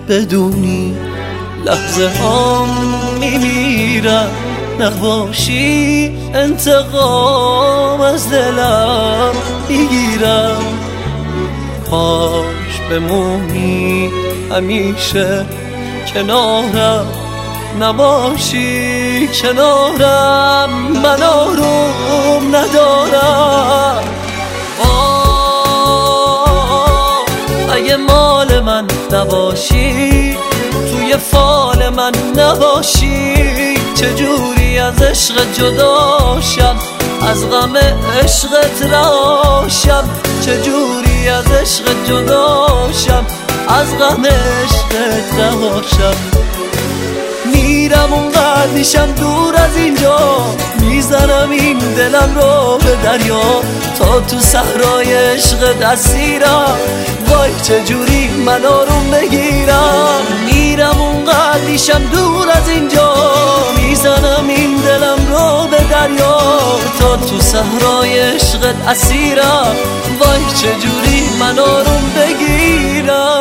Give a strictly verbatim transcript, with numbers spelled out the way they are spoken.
بدونی لحظه هم میمیرم، نباشی انتقام از دلم میگیرم. کاش بمونی همیشه کنارم، نباشی کنارم من آروم ندارم. آه اگه مال من نباشی، توی فال من نباشی، چجوری از عشق جداشم، از غم عشقت راشم، چجوری از عشق جداشم، از غم عشقت راشم. میرم اونقدر میشم دور از اینجا، میزنم این دلم رو به دریا، تا تو صحرای عشق دستیرم، وای چجوری من آروم بگیرم. میرم اونقدر میشم دور از اینجا، میزنم این دلم رو به دریا، تا تو صحرای عشق اسیرم، وای چجوری من آروم بگیرم.